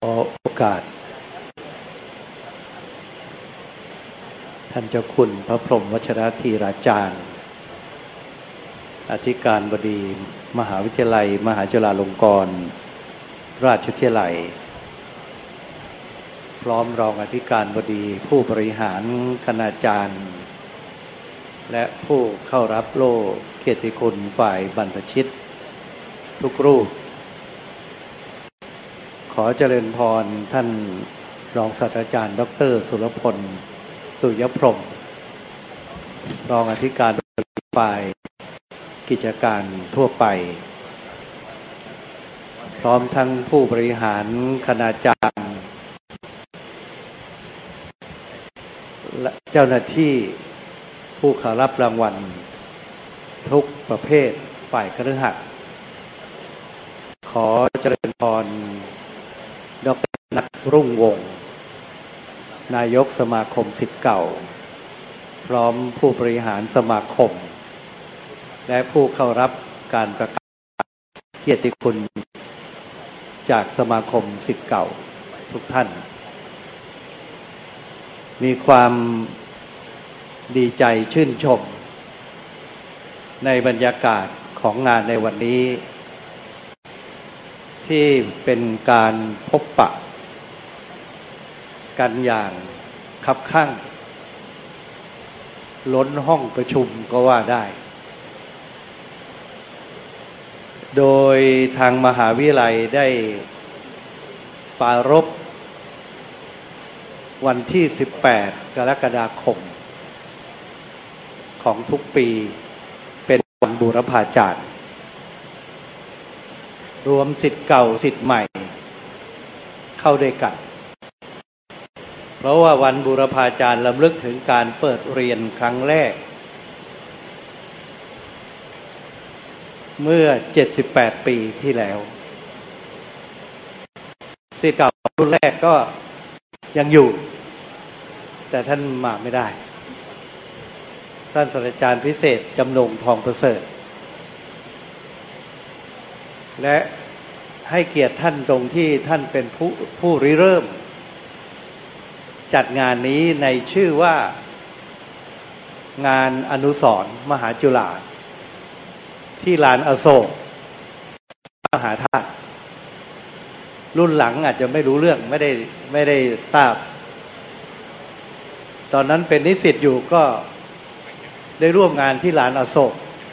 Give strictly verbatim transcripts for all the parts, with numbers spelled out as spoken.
อโอกาสท่านเจ้าคุณพระพรหมวชรธีราจารย์อธิการบดีมหาวิทยาลัยมหาจุฬาลงกรณราชวิทยาลัยพร้อมรองอธิการบดีผู้บริหารคณาจารย์และผู้เข้ารับโล่เกียรติคุณฝ่ายบรรพชิตทุกรูปขอเจริญพรท่านรองศาสตราจารย์ดรสุรพลสุยพรหมรองอธิการฝ่ายกิจการทั่วไปพร้อมทั้งผู้บริหารคณาจารย์และเจ้าหน้าที่ผู้เข้ารับรางวัลทุกประเภทฝ่ายคฤหัสถ์ขอเจริญพรดร.นัทรุ่งวงศ์นายกสมาคมศิษย์เก่าพร้อมผู้บริหารสมาคมและผู้เข้ารับการประกาศเกียรติคุณจากสมาคมศิษย์เก่าทุกท่านมีความดีใจชื่นชมในบรรยากาศของงานในวันนี้ที่เป็นการพบปะกันอย่างคับคั่งล้นห้องประชุมก็ว่าได้โดยทางมหาวิทยาลัยได้ปรารภวันที่สิบแปดกรกฎาคมของทุกปีเป็นวันบูรพาจารย์รวมศิษย์เก่าศิษย์ใหม่เข้าด้วยกันเพราะว่าวันบูรพาจารย์รำลึกถึงการเปิดเรียนครั้งแรกเมื่อเจ็ดสิบแปดปีที่แล้วศิษย์เก่ารุ่นแรกก็ยังอยู่แต่ท่านมาไม่ได้ท่านศาสตราจารย์พิเศษจำนงทองประเสริฐและให้เกียรติท่านตรงที่ท่านเป็นผู้ผู้ริเริ่มจัดงานนี้ในชื่อว่างานอนุสรณ์มหาจุฬาที่ลานอโศกมหาธาตุรุ่นหลังอาจจะไม่รู้เรื่องไม่ได้ไม่ได้ทราบตอนนั้นเป็นนิสิตอยู่ก็ได้ร่วมงานที่ลานอโศก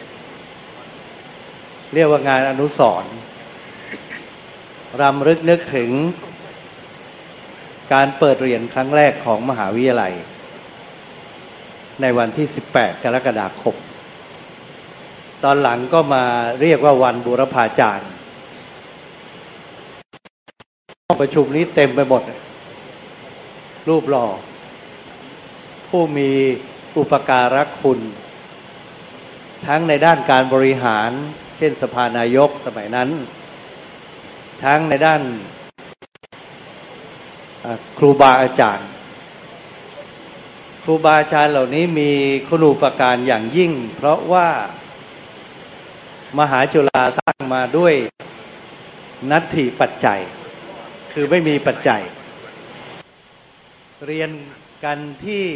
เรียกว่างานอนุสรณ์รำลึกนึกถึงการเปิดเรียนครั้งแรกของมหาวิทยาลัยในวันที่สิบแปดกรกฎาคมตอนหลังก็มาเรียกว่าวันบูรพาจารย์ห้องประชุมนี้เต็มไปหมดรูปหล่อผู้มีอุปการะคุณทั้งในด้านการบริหารเช่นสภานายกสมัยนั้นทั้งในด้านครูบาอาจารย์ครูบาอาจารย์เหล่านี้มีคุณูปการอย่างยิ่งเพราะว่ามหาจุฬาสร้างมาด้วยนัตถิปัจจัยคือไม่มีปัจจัยเรียนกันที่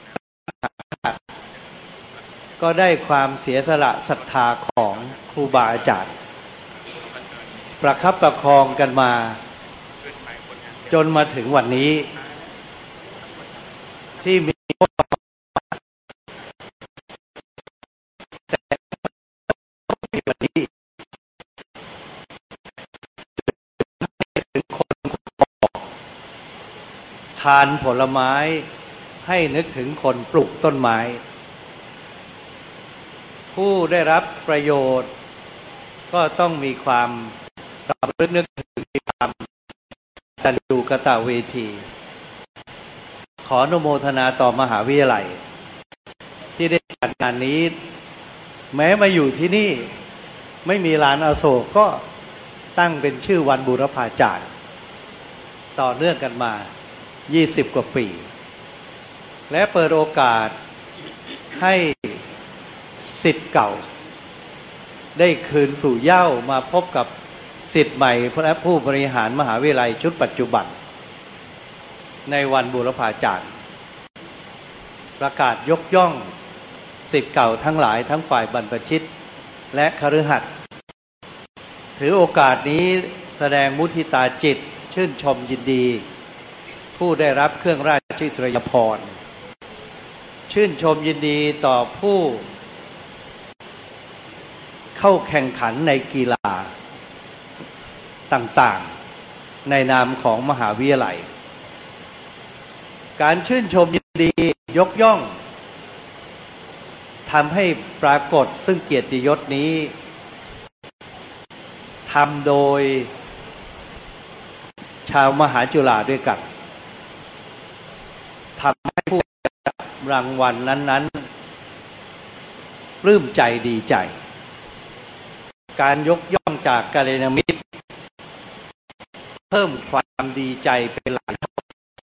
ก็ได้ความเสียสละศรัทธาของครูบาอาจารย์ประคับประคองกันมาจนมาถึงวันนี้ที่มีวันนี้ถึงคนทานผลไม้ให้นึกถึงคนปลูกต้นไม้ผู้ได้รับประโยชน์ก็ต้องมีความรำลึกนึกถึงมีความตันยูกตเวทีขออนุโมทนาต่อมหาวิทยาลัยที่ได้จัดงานนี้แม้มาอยู่ที่นี่ไม่มีลานอโศกก็ตั้งเป็นชื่อวันบูรพาจารย์ต่อเนื่องกันมายี่สิบกว่าปีและเปิดโอกาสให้ศิษย์เก่าได้คืนสู่เหย้ามาพบกับศิษย์ใหม่และผู้บริหารมหาวิทยาลัยชุดปัจจุบันในวันบูรพาจารย์ประกาศยกย่องศิษย์เก่าทั้งหลายทั้งฝ่ายบรรพชิตและคฤหัสถ์ถือโอกาสนี้แสดงมุทิตาจิตชื่นชมยินดีผู้ได้รับเครื่องราชอิสริยาภรณ์ชื่นชมยินดีต่อผู้เข้าแข่งขันในกีฬาต่างๆในนามของมหาวิทยาลัยการชื่นชมยินดียกย่องทำให้ปรากฏซึ่งเกียรติยศนี้ทำโดยชาวมหาจุฬาด้วยกันทำให้ผู้ได้รับรางวัลนั้นๆปลื้มใจดีใจการยกย่องจากกัลยาณมิตรเพิ่มความดีใจเป็นหลายเท่า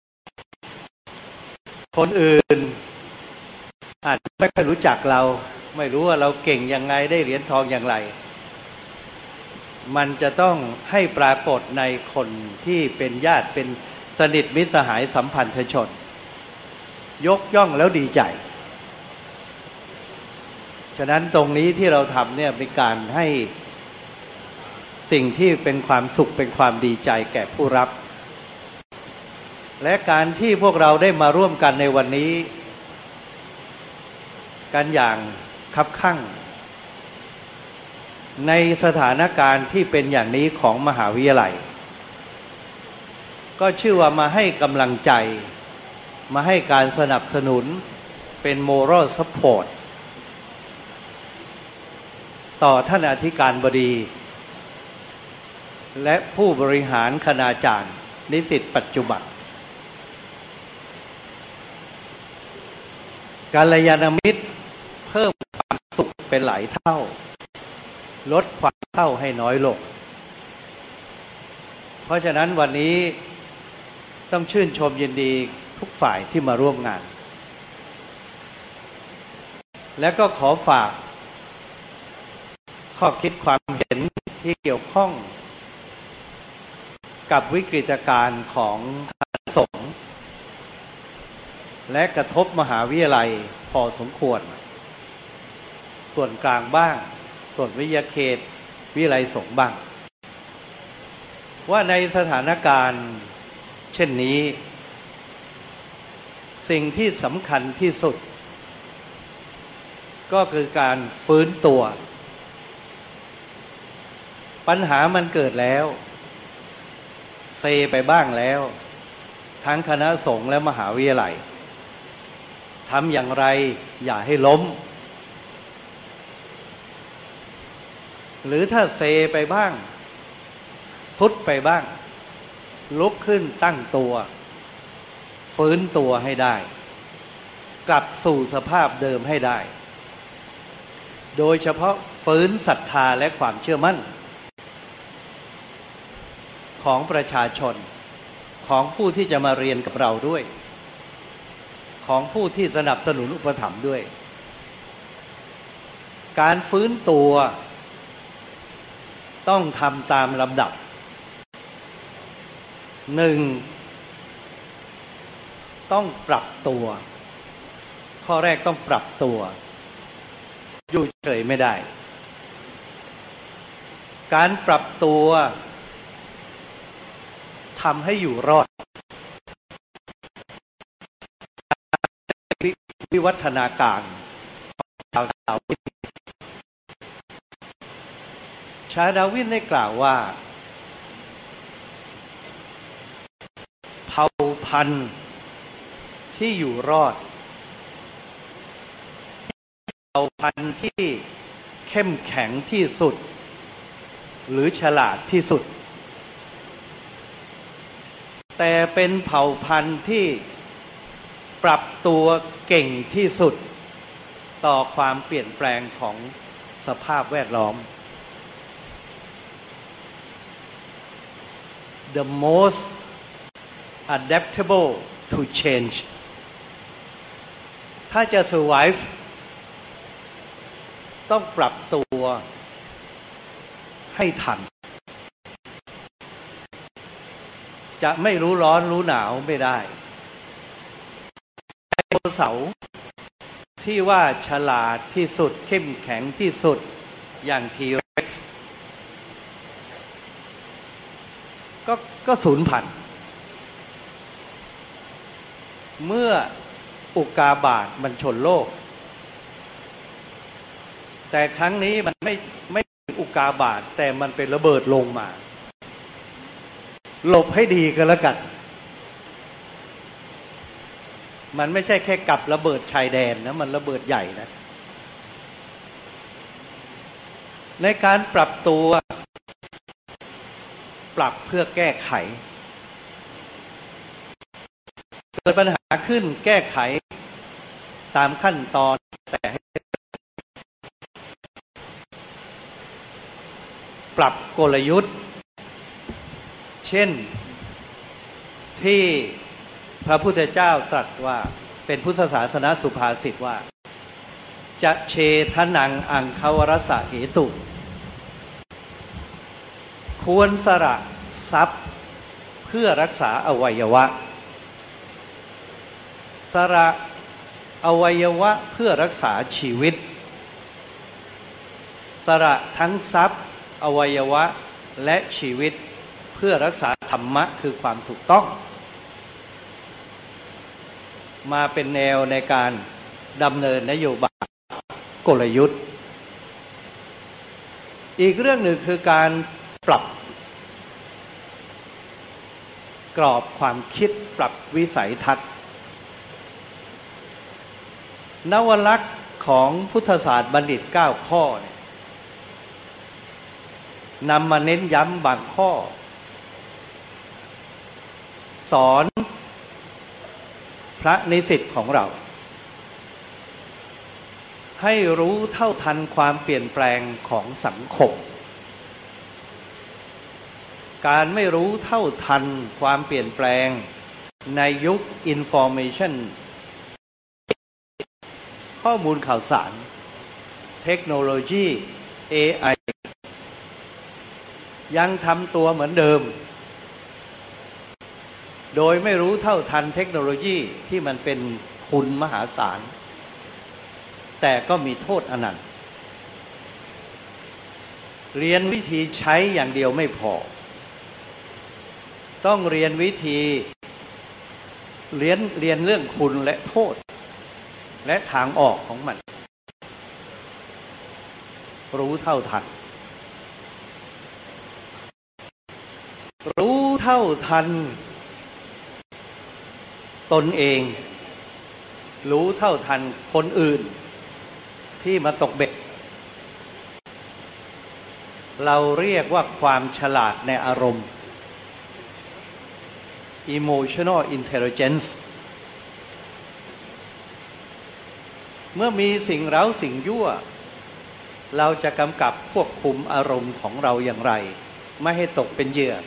คนอื่นอาจไม่ค่อยรู้จักเราไม่รู้ว่าเราเก่งยังไงได้เหรียญทองอย่างไรมันจะต้องให้ปรากฏในคนที่เป็นญาติเป็นสนิทมิตรสหายสัมพันธชนยกย่องแล้วดีใจฉะนั้นตรงนี้ที่เราทำเนี่ยเป็นการให้สิ่งที่เป็นความสุขเป็นความดีใจแก่ผู้รับและการที่พวกเราได้มาร่วมกันในวันนี้กันอย่างคับคั่งในสถานการณ์ที่เป็นอย่างนี้ของมหาวิทยาลัยก็ชื่อว่ามาให้กำลังใจมาให้การสนับสนุนเป็น moral support ต่อท่านอธิการบดีและผู้บริหารคณาจารย์นิสิตปัจจุบันกัลยาณมิตรเพิ่มความสุขเป็นหลายเท่าลดความเศร้าให้น้อยลงเพราะฉะนั้นวันนี้ต้องชื่นชมยินดีทุกฝ่ายที่มาร่วมงานและก็ขอฝากข้อคิดความเห็นที่เกี่ยวข้องกับวิกฤตการณ์ของคณะสงฆ์และกระทบมหาวิทยาลัยพอสมควรส่วนกลางบ้างส่วนวิทยาเขตวิทยาลัยสงฆ์บ้างว่าในสถานการณ์เช่นนี้สิ่งที่สำคัญที่สุดก็คือการฟื้นตัวปัญหามันเกิดแล้วเซไปบ้างแล้วทั้งคณะสงฆ์และมหาวิทยาลัยทำอย่างไรอย่าให้ล้มหรือถ้าเซไปบ้างฟุดไปบ้างลุกขึ้นตั้งตัวฟื้นตัวให้ได้กลับสู่สภาพเดิมให้ได้โดยเฉพาะฟื้นศรัทธาและความเชื่อมั่นของประชาชนของผู้ที่จะมาเรียนกับเราด้วยของผู้ที่สนับสนุนอุปถัมภ์ด้วยการฟื้นตัวต้องทำตามลำดับหนึ่งต้องปรับตัวข้อแรกต้องปรับตัวอยู่เฉยไม่ได้การปรับตัวทำให้อยู่รอดวิวัฒนาการชาวดาวินชาวดาวินได้กล่าวว่าเผ่าพันธุ์ที่อยู่รอดเผ่าพันธุ์ที่เข้มแข็งที่สุดหรือฉลาดที่สุดแต่เป็นเผ่าพันธุ์ที่ปรับตัวเก่งที่สุดต่อความเปลี่ยนแปลงของสภาพแวดล้อม the most adaptable to change ถ้าจะ survive ต้องปรับตัวให้ทันจะไม่รู้ร้อนรู้หนาวไม่ได้ไดโนเสาร์ที่ว่าฉลาดที่สุดเข้มแข็งที่สุดอย่างทีเร็กซ์ก็ก็สูญพันธุ์เมื่ออุกกาบาตมันชนโลกแต่ครั้งนี้มันไม่ไม่อุกกาบาตแต่มันเป็นระเบิดลงมาหลบให้ดีก็แล้วกันมันไม่ใช่แค่กับระเบิดชายแดนนะมันระเบิดใหญ่นะในการปรับตัวปรับเพื่อแก้ไขเกิดปัญหาขึ้นแก้ไขตามขั้นตอนแต่ให้ปรับกลยุทธ์เช่นที่พระพุทธเจ้าตรัสว่าเป็นพุทธศาสนสุภาษิตว่าจะเชทนังอังคาวรสะเหตุควรสละทรัพย์เพื่อรักษาอวัยวะสละอวัยวะเพื่อรักษาชีวิตสละทั้งทรัพย์อวัยวะและชีวิตเพื่อรักษาธรรมะคือความถูกต้องมาเป็นแนวในการดำเนินนโยบายกลยุทธ์อีกเรื่องหนึ่งคือการปรับกรอบความคิดปรับวิสัยทัศน์นวลักษณ์ของพุทธศาสตร์บัณฑิตเก้าข้อเนี่ยนำมาเน้นย้ำบางข้อสอนพระนิสิตของเราให้รู้เท่าทันความเปลี่ยนแปลงของสังคมการไม่รู้เท่าทันความเปลี่ยนแปลงในยุค information ข้อมูลข่าวสารเทคโนโลยี เอ ไอ ยังทำตัวเหมือนเดิมโดยไม่รู้เท่าทันเทคโนโลยีที่มันเป็นคุณมหาศาลแต่ก็มีโทษอนันต์เรียนวิธีใช้อย่างเดียวไม่พอต้องเรียนวิธีเรียนเรียนเรื่องคุณและโทษและทางออกของมันรู้เท่าทันรู้เท่าทันตนเองรู้เท่าทันคนอื่นที่มาตกเบ็ดเราเรียกว่าความฉลาดในอารมณ์ emotional intelligence เมื่อมีสิ่งเร้าสิ่งยั่วเราจะกำกับควบคุมอารมณ์ของเราอย่างไรไม่ให้ตกเป็นเหยื่อ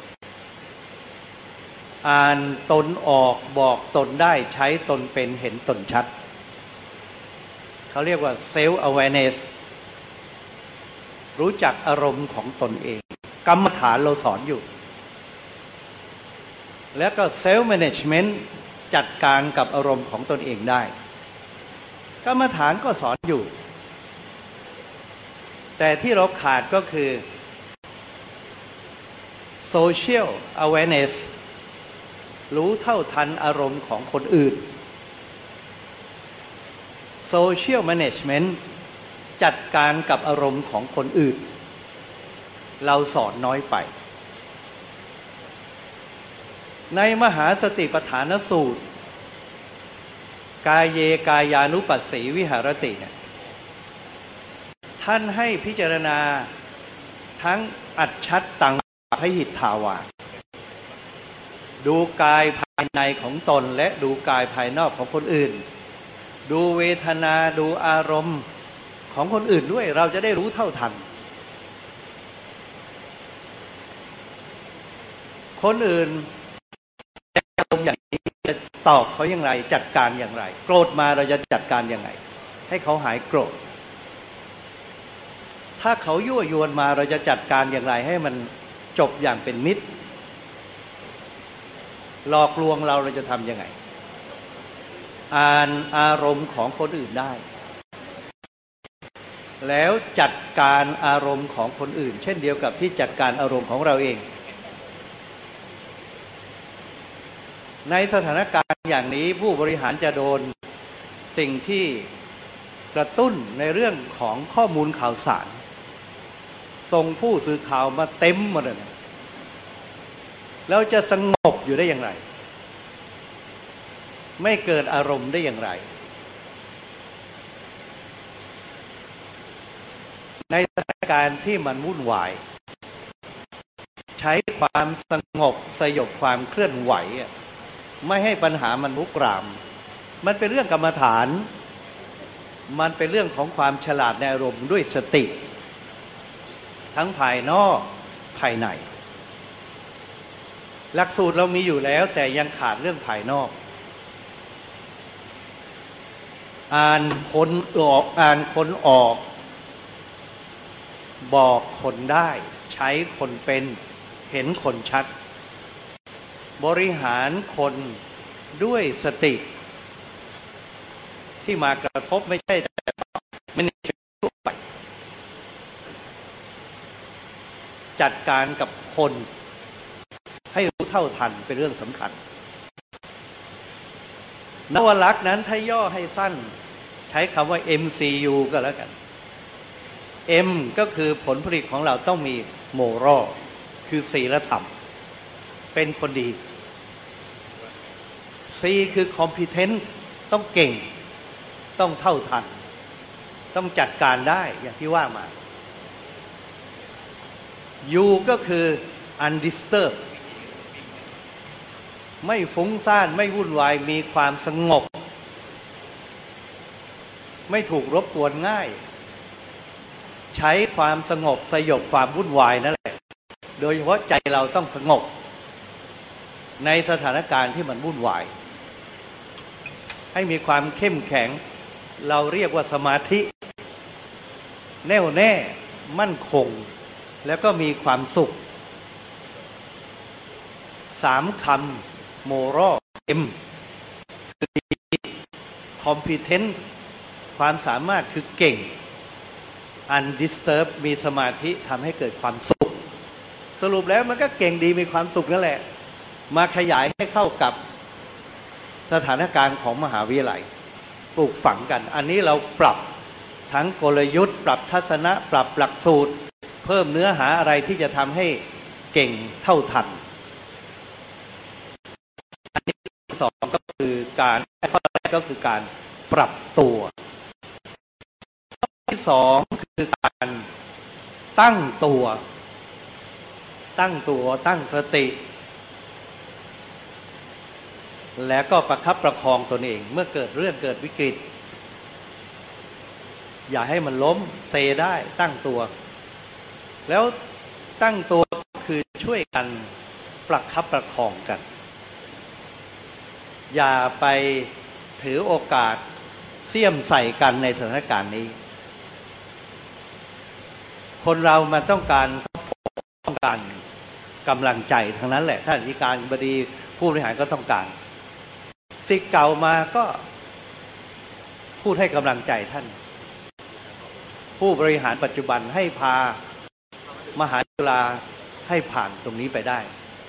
อ่านตนออกบอกตนได้ใช้ตนเป็นเห็นตนชัดเขาเรียกว่า self awareness รู้จักอารมณ์ของตนเองกรรมฐานเราสอนอยู่แล้วก็ self management จัดการกับอารมณ์ของตนเองได้กรรมฐานก็สอนอยู่แต่ที่เราขาดก็คือ social awareness รู้เท่าทันอารมณ์ของคนอื่น social management จัดการกับอารมณ์ของคนอื่นเราสอนน้อยไปในมหาสติปัฏฐานสูตรกายเยกายานุปัสสีวิหารติเนี่ยท่านให้พิจารณาทั้งอัจฉัตตังพหิทธาวาดูกายภายในของตนและดูกายภายนอกของคนอื่นดูเวทนาดูอารมณ์ของคนอื่นด้วยเราจะได้รู้เท่าทันคนอื่นอารมณ์อย่างนี้จะตอบเขาอย่างไรจัดการอย่างไรโกรธมาเราจะจัดการอย่างไรให้เขาหายโกรธถ้าเขายั่วยวนมาเราจะจัดการอย่างไรให้มันจบอย่างเป็นมิตรหลอกลวงเราเราจะทำยังไงอ่านอารมณ์ของคนอื่นได้แล้วจัดการอารมณ์ของคนอื่นเช่นเดียวกับที่จัดการอารมณ์ของเราเองในสถานการณ์อย่างนี้ผู้บริหารจะโดนสิ่งที่กระตุ้นในเรื่องของข้อมูลข่าวสารส่งผู้สื่อข่าวมาเต็มหมดเลยแล้วจะสงบอยู่ได้อย่างไรไม่เกิดอารมณ์ได้อย่างไรในสถานการณ์ที่มันวุ่นวายใช้ความสงบสยบความเคลื่อนไหวไม่ให้ปัญหามันลุกรามมันเป็นเรื่องกรรมฐานมันเป็นเรื่องของความฉลาดในอารมณ์ด้วยสติทั้งภายนอกภายในหลักสูตรเรามีอยู่แล้วแต่ยังขาดเรื่องภายนอกอ่านคนออกอ่านคนออกบอกคนได้ใช้คนเป็นเห็นคนชัดบริหารคนด้วยสติที่มากระทบไม่ใช่แต่ไม่ใช่ทั่วไปจัดการกับคนให้รู้เท่าทันเป็นเรื่องสำคัญนวลักษณ์นั้นถ้าย่อให้สั้นใช้คำว่า เอ็ม ซี ยู ก็แล้วกัน M ก็คือผลผลิตของเราต้องมีโมรัลคือศีลธรรมเป็นคนดี C คือ competent ต้องเก่งต้องเท่าทันต้องจัดการได้อย่างที่ว่ามา U ก็คือ undisturbed ไม่ฟุ้งซ่านไม่วุ่นวายมีความสงบไม่ถูกรบกวนง่ายใช้ความสงบสยบความวุ่นวายนั่นแหละโดยเฉพาะใจเราต้องสงบในสถานการณ์ที่มันวุ่นวายให้มีความเข้มแข็งเราเรียกว่าสมาธิแน่วแน่มั่นคงแล้วก็มีความสุขสามคำโมรัล M คือ competent ความสามารถคือเก่ง undisturbed มีสมาธิทำให้เกิดความสุขสรุปแล้วมันก็เก่งดีมีความสุขนั่นแหละมาขยายให้เข้ากับสถานการณ์ของมหาวิทยาลัยปลูกฝังกันอันนี้เราปรับทั้งกลยุทธ์ปรับทัศนะปรับหลักสูตรเพิ่มเนื้อหาอะไรที่จะทำให้เก่งเท่าทันอันนี้สองก็คือการข้อแรกก็คือการปรับตัวข้อที่สองคือการตั้งตัวตั้งตัวตั้งสติแล้วก็ประคับประคองตนเองเมื่อเกิดเรื่องเกิดวิกฤตอย่าให้มันล้มเซได้ตั้งตัวแล้วตั้งตัวคือช่วยกันประคับประคองกันอย่าไปถือโอกาสเสี่ยมใส่กันในสถานการณ์นี้คนเรามันต้องการต้องการกำลังใจทั้งนั้นแหละท่านอธิการบดีผู้บริหารก็ต้องการศิษย์เก่ามาก็พูดให้กำลังใจท่านผู้บริหารปัจจุบันให้พามหาจุฬาให้ผ่านตรงนี้ไปได้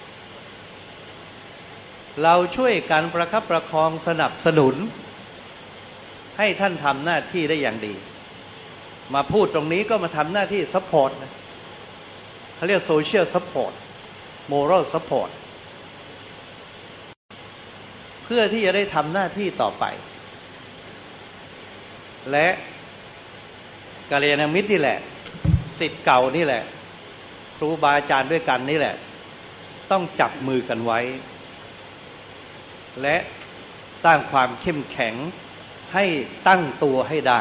เราช่วยกันประคับประคองสนับสนุนให้ท่านทำหน้าที่ได้อย่างดีมาพูดตรงนี้ก็มาทำหน้าที่ซัพพอร์ตนะเขาเรียกโซเชียลซัพพอร์ตโมรัลซัพพอร์ตเพื่อที่จะได้ทำหน้าที่ต่อไปและกัลยาณมิตรนี่แหละศิษย์เก่านี่แหละครูบาอาจารย์ด้วยกันนี่แหละต้องจับมือกันไว้และสร้างความเข้มแข็งให้ตั้งตัวให้ได้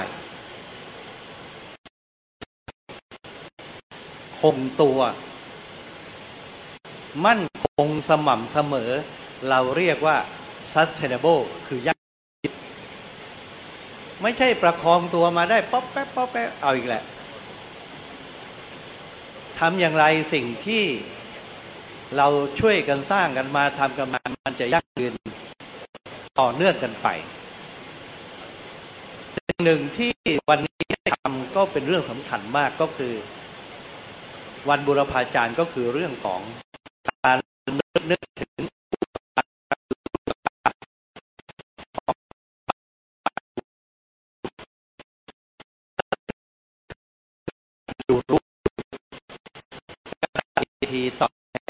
คงตัวมั่นคงสม่ำเสมอเราเรียกว่า sustainable คือยั่งยืนไม่ใช่ประคองตัวมาได้ป๊อปแป๊บป๊อปแป๊บเอาอีกแหละทำอย่างไรสิ่งที่เราช่วยกันสร้างกันมาทำกันมามันจะยั่งยืนต่อเนื่องกันไปสิ่งหนึ่งที่วันนี้ทำก็เป็นเรื่องสำคัญมากก็คือวันบูรพาจารย์ก็คือเรื่องของการนึกถึงดูรู้วิธีต่อ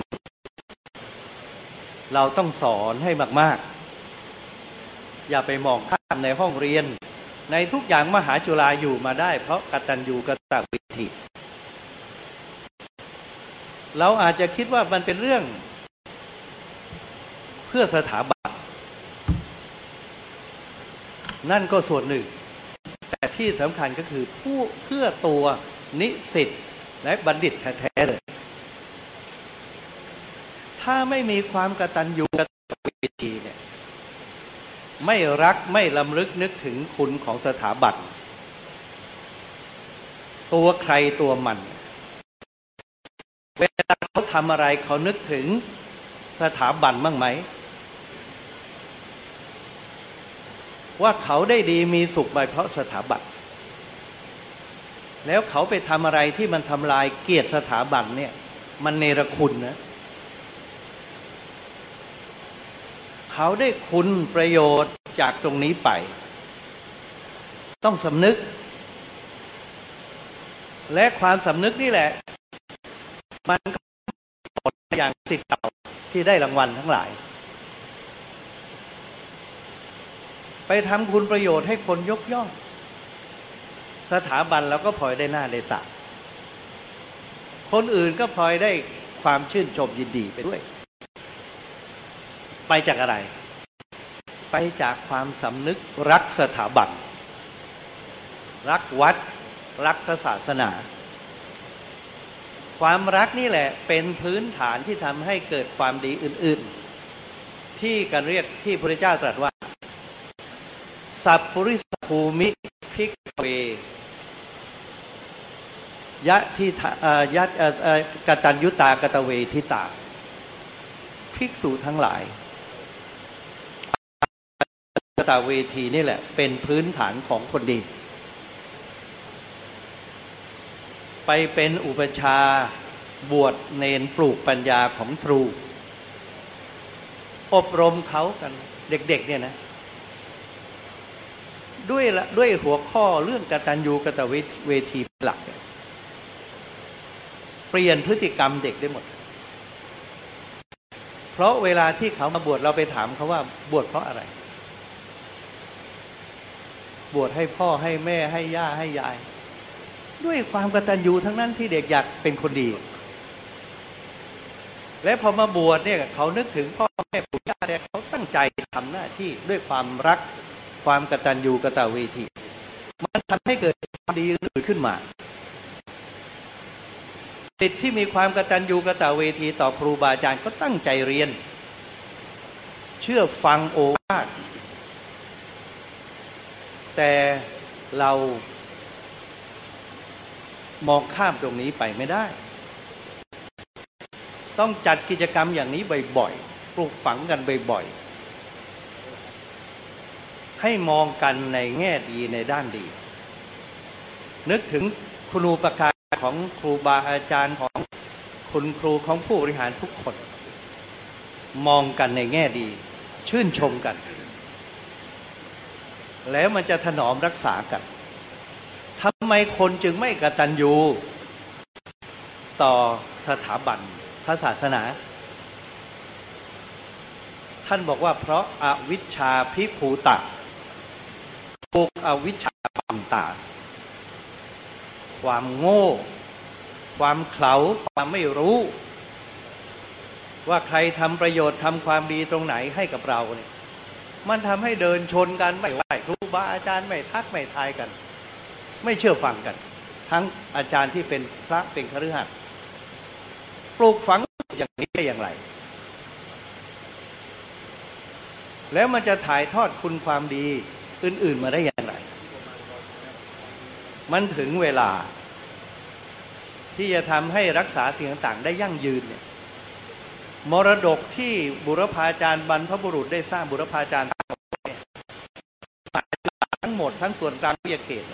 เราต้องสอนให้มากๆอย่าไปมองข้ามในห้องเรียนในทุกอย่างมหาจุฬาอยู่มาได้เพราะกตัญญูกตเวทีเราอาจจะคิดว่ามันเป็นเรื่องเพื่อสถาบันนั่นก็ส่วนหนึ่งแต่ที่สำคัญก็คือผู้เพื่อตัวนิสิตและบัณฑิตแท้ๆเลยถ้าไม่มีความกตัญญูกตเวทีเนี่ยไม่รักไม่ลำลึกนึกถึงคุณของสถาบันตัวใครตัวมันเวลาเขาทำอะไรเขานึกถึงสถาบันบ้างไหมว่าเขาได้ดีมีสุขไปเพราะสถาบันแล้วเขาไปทำอะไรที่มันทำลายเกียรติสถาบันเนี่ยมันเนรคุณนะเขาได้คุณประโยชน์จากตรงนี้ไปต้องสำนึกและความสำนึกนี่แหละมันก็ผลอย่างสิทธิ์เก่าที่ได้รางวัลทั้งหลายไปทำคุณประโยชน์ให้คนยกย่องสถาบันเราก็พลอยได้หน้าได้ตาคนอื่นก็พลอยได้ความชื่นชมยินดีไปด้วยไปจากอะไรไปจากความสำนึกรักสถาบันรักวัดรักพระศาสนาความรักนี่แหละเป็นพื้นฐานที่ทำให้เกิดความดีอื่นๆที่กันเรียกที่พระพุทธเจ้าตรัสว่าสัพพุริสภูมิภิกขเวยะทิยะกตัญญูตากตเวทิตาภิกษุทั้งหลายกตเวทีนี่แหละเป็นพื้นฐานของคนดีไปเป็นอุปชาบวชเนนปลูกปัญญาของครูอบรมเขากันเด็กๆเนี่ยนะด้วยด้วยหัวข้อเรื่องกตัญญูกตเวทีหลักเปลี่ยนพฤติกรรมเด็กได้หมดเพราะเวลาที่เขามาบวชเราไปถามเขาว่าบวชเพราะอะไรบวชให้พ่อให้แม่ให้ย่าให้ยายด้วยความกตัญญูทั้งนั้นที่เด็กอยากเป็นคนดีและพอมาบวชเนี่ยเขานึกถึงพ่อแม่ปู่ย่าเนี่ยเขาตั้งใจทำหน้าที่ด้วยความรักความกตัญญูกตเวทีมันทำให้เกิดความดีอื่นขึ้นมาศิษย์ที่มีความกตัญญูกตเวทีต่อครูบาอาจารย์ก็ตั้งใจเรียนเชื่อฟังโอวาทแต่เรามองข้ามตรงนี้ไปไม่ได้ต้องจัดกิจกรรมอย่างนี้บ่อยๆปลูกฝังกันบ่อยๆให้มองกันในแง่ดีในด้านดีนึกถึงคุณูปการของครูบาอาจารย์ของคุณครูของผู้บริหารทุกคนมองกันในแง่ดีชื่นชมกันแล้วมันจะถนอมรักษากันทำไมคนจึงไม่กตัญญูต่อสถาบันพระศาสนาท่านบอกว่าเพราะอวิชชาภิภูตะถูกอวิชชาบังตาความโง่ความเขลาความไม่รู้ว่าใครทำประโยชน์ทำความดีตรงไหนให้กับเราเนี่ยมันทำให้เดินชนกันไม่ไหวครูบาอาจารย์ไม่ทักไม่ทายกันไม่เชื่อฟังกันทั้งอาจารย์ที่เป็นพระเป็นคฤหัสถ์ปลูกฝังอย่างนี้ได้อย่างไรแล้วมันจะถ่ายทอดคุณความดีอื่นๆมาได้อย่างไรมันถึงเวลาที่จะทำให้รักษาสิ่งต่างๆได้ยั่งยืนเนี่ยมรดกที่บุรพาจารย์บรรพบุรุษได้สร้างบุรพาจารย์ทั้งหมดทั้งส่วนกลางวิทยาเขต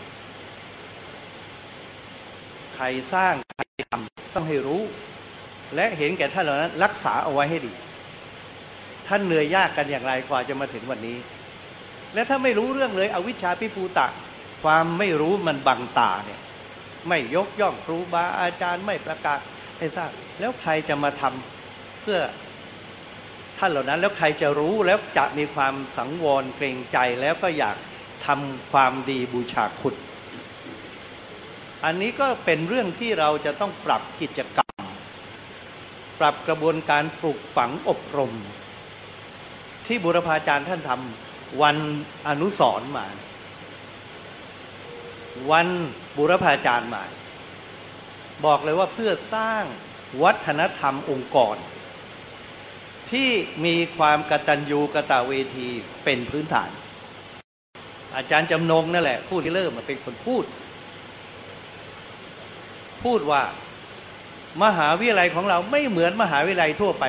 ใครสร้างใครทำต้องให้รู้และเห็นแก่ท่านเหล่านั้นรักษาเอาไว้ให้ดีท่านเหนื่อยยากกันอย่างไรกว่าจะมาถึงวันนี้และถ้าไม่รู้เรื่องเลยอวิชชาพิภูตะความไม่รู้มันบังตาเนี่ยไม่ยกย่องครูบาอาจารย์ไม่ประกาศให้ทราบแล้วใครจะมาทำเพื่อท่านเหล่านั้นแล้วใครจะรู้แล้วจะมีความสังวรเกรงใจแล้วก็อยากทำความดีบูชาคุณอันนี้ก็เป็นเรื่องที่เราจะต้องปรับกิจกรรมปรับกระบวนการปลูกฝังอบรมที่บุรพาจารย์ท่านทำวันอนุสรณ์มาวันบุรพาจารย์มาบอกเลยว่าเพื่อสร้างวัฒนธรรมองค์กรที่มีความกตัญญูกตเวทีเป็นพื้นฐานอาจารย์จำนงนั่นแหละผู้ที่เริ่มมาเป็นคนพูดพูดว่ามหาวิทยาลัยของเราไม่เหมือนมหาวิทยาลัยทั่วไป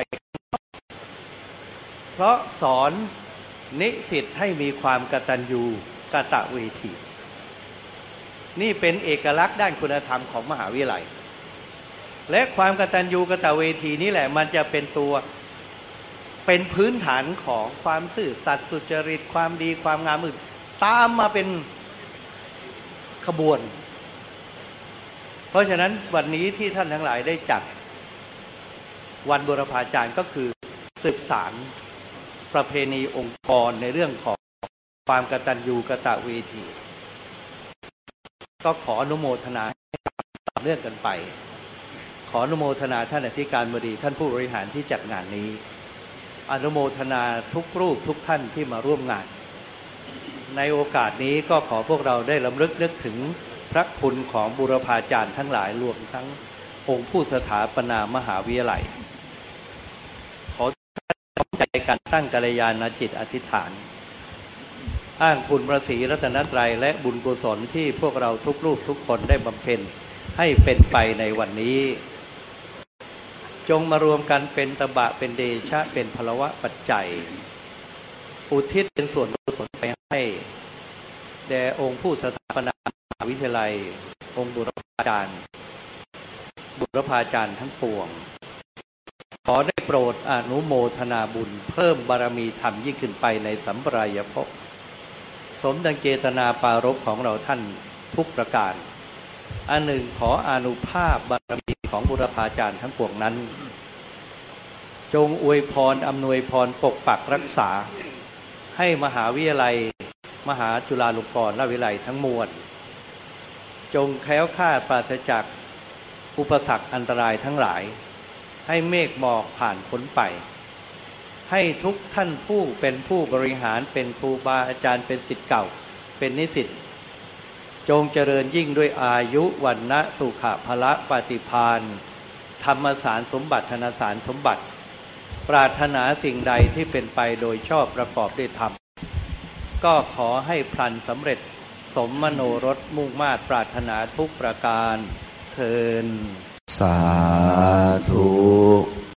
เพราะสอนนิสิตให้มีความกตัญญูกตเวทีนี่เป็นเอกลักษณ์ด้านคุณธรรมของมหาวิทยาลัยและความกตัญญูกตเวทีนี่แหละมันจะเป็นตัวเป็นพื้นฐานของความซื่อสัตย์สุจริตความดีความงามอื่นตามมาเป็นขบวนเพราะฉะนั้นวันนี้ที่ท่านทั้งหลายได้จัดวันบุรพาจารย์ก็คือสืบสานประเพณีองค์กรในเรื่องของความกตัญญูกตเวทีก็ขออนุโมทนาต่อเนื่องกันไปขออนุโมทนาท่านอธิการบดีท่านผู้บริหารที่จัดงานนี้อนุโมทนาทุกรูปทุกท่านที่มาร่วมงานในโอกาสนี้ก็ขอพวกเราได้รำลึกนึกถึงพระคุณของบุรพาจารย์ทั้งหลายรวมทั้งองค์ผู้สถาปนามหาวิทยาลัยขอตั้งใจกันตั้งกัลยาณจิตอธิษฐานอ้างคุณพระศรีรัตนตรัยและบุญกุศลที่พวกเราทุกรูปทุกคนได้บำเพ็ญให้เป็นไปในวันนี้จงมารวมกันเป็นตบะเป็นเดชะเป็นพลวะปัจจัยอุทิศเป็นส่วนกุศลไปให้แด่องค์ผู้สถาปนามหาวิทยาลัยองค์บุรพาจารย์บุรพาจารย์ทั้งปวงขอได้โปรดอนุโมทนาบุญเพิ่มบารมีธรรมยิ่งขึ้นไปในสัมปรายภพสมดังเจตนาปารภของเราท่านทุกประการอันหนึ่งขออานุภาพบารมีของบุรพาจารย์ทั้งปวงนั้นจงอวยพรอำนวยพรปกปักรักษาให้มหาวิทยาลัยมหาจุฬาลงกรณวิทยาลัยทั้งมวลจงแคล้วคลาดปราศจากอุปสรรคอันตรายทั้งหลายให้เมฆหมอกผ่านพ้นไปให้ทุกท่านผู้เป็นผู้บริหารเป็นครูบาอาจารย์เป็นศิษย์เก่าเป็นนิสิตจงเจริญยิ่งด้วยอายุวันนะสุขะพละปฏิภาณธรรมสารสมบัติธนสารสมบัติปรารถนาสิ่งใดที่เป็นไปโดยชอบประกอบด้วยธรรมก็ขอให้พลันสำเร็จสมมโนรสมุ่งมา่ปรารถนาทุกประการเทอญสาธุ